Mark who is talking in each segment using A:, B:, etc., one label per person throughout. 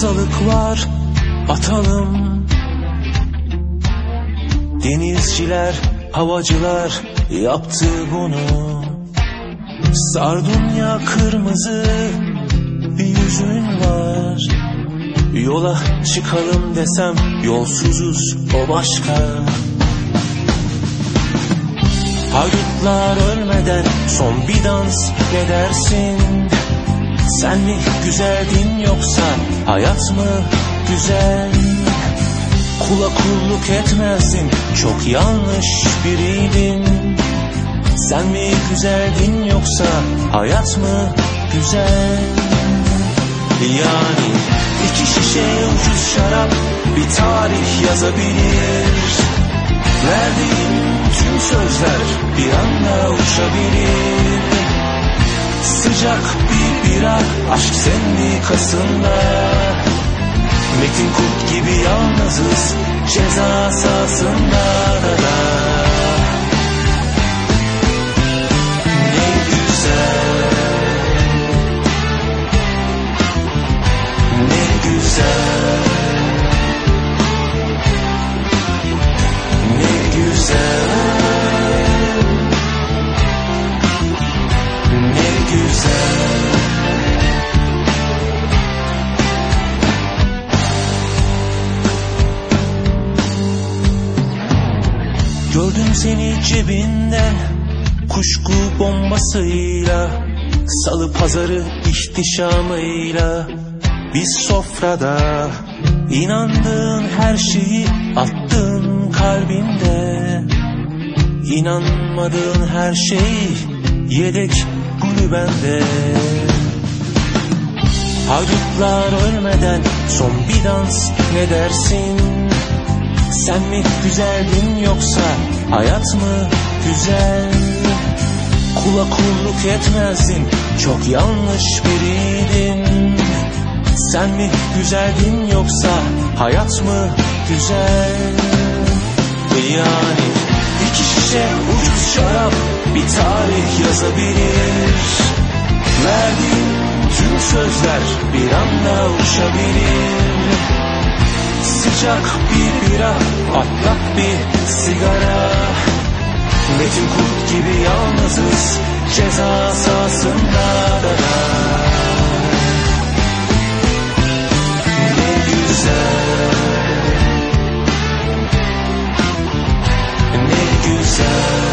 A: fazlalık var, atalım. Denizciler, havacılar yaptı bunu. Sardunya kırmızı bir yüzün var. Yola çıkalım desem yolsuzuz, o başka. Haydutlar ölmeden son bir dans ne dersin? Sen mi güzeldin yoksa hayat mı güzel? Kula kulluk etmezdin, çok yanlış biriydin. Sen mi güzeldin yoksa hayat mı güzel? Yani 2 şişe ucuz şarap bir tarih yazabilir. Verdiğim tüm sözler bir anda uçabilir. Sıcak bir bira aşk sendikasında. Metin Kurt gibi yalnızız ceza sahasında da. Ne güzel, ne güzel, ne güzel, ne güzel. Gördüm seni cebinde kuşku bombasıyla, salı pazarı ihtişamıyla. Biz sofrada inandığın her şeyi attın kalbinde. İnanmadığın her şey yedek kulübende. Haydutlar ölmeden son bir dans ne dersin? Sen mi güzeldin yoksa hayat mı güzel? Kula kulluk etmezdin, çok yanlış biriydin. Sen mi güzeldin yoksa hayat mı güzel? Yani 2 şişe ucuz şarap bir tarih yazabilir. Verdiğin tüm sözler bir anda uçabilir. Sıcak bir bira, patlak bir sigara. Metin Kurt gibi yalnızız ceza sahasında da. Ne güzel, ne güzel,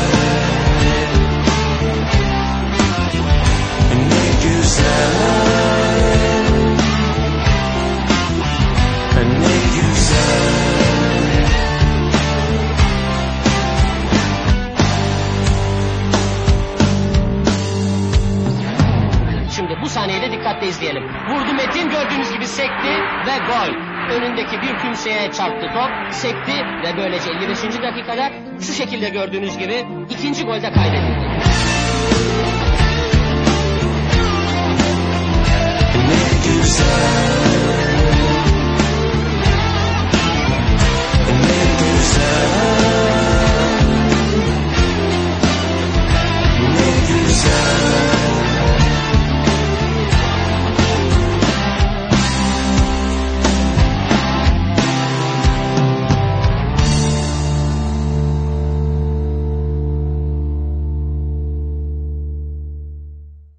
A: ne güzel, ne güzel.
B: Şimdi bu sahneyi de dikkatle izleyelim. Vurdu Metin, gördüğünüz gibi sekti ve gol. Önündeki bir kimseye çarptı top, sekti ve böylece 55. dakikada şu şekilde gördüğünüz gibi ikinci golde kaydedildi.